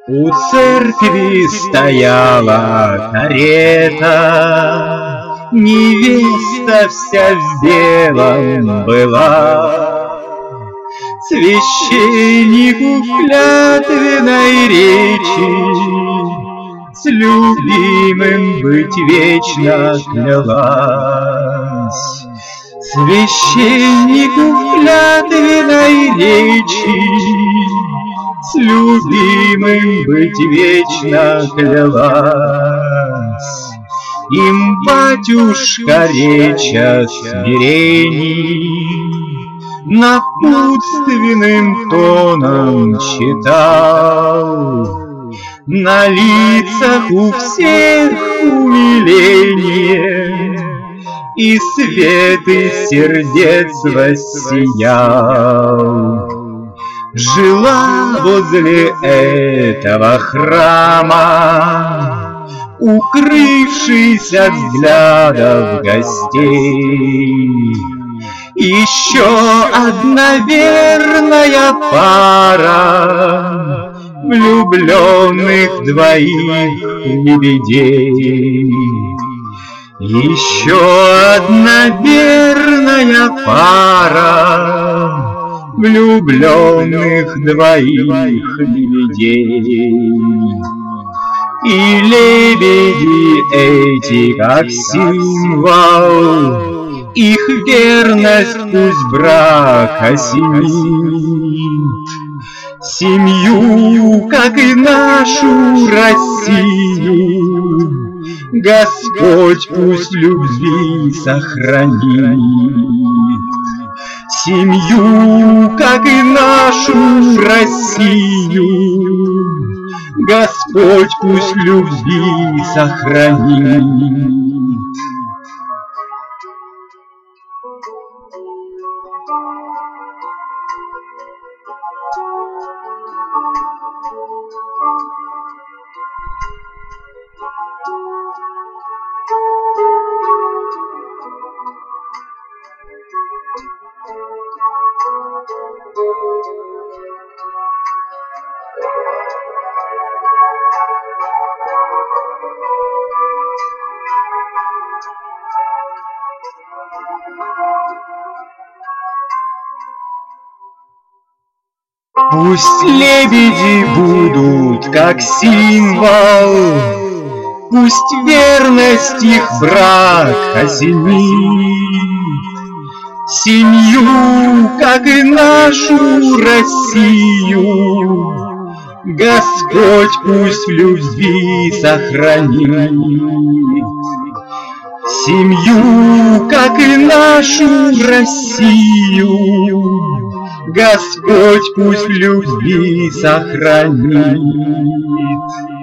У церкви стояла карета, невеста вся в белом была. Священнику в клятвенной речи с любимым быть вечно клялась. Священнику в клятвенной речи с любимым быть вечно клялась. Им батюшка реча смирений напутственным тоном читал. На лицах у всех умиление, и свет из сердец воссиял. Жила возле этого храма, укрывшись от взглядов гостей, еще одна верная пара влюбленных двоих лебедей. Еще одна верная пара влюбленных двоих лебедей. И лебеди эти, как символ, их верность пусть брак осенит. Семью, как и нашу Россию, Господь пусть любви сохранит. Семью, как и нашу Россию, Господь пусть любви сохранит. Пусть лебеди будут как символ, пусть верность их брак осенит. Семью, как и нашу Россию, Господь пусть в любви сохранит. Семью, как и нашу Россию, Господь пусть в любви сохранит.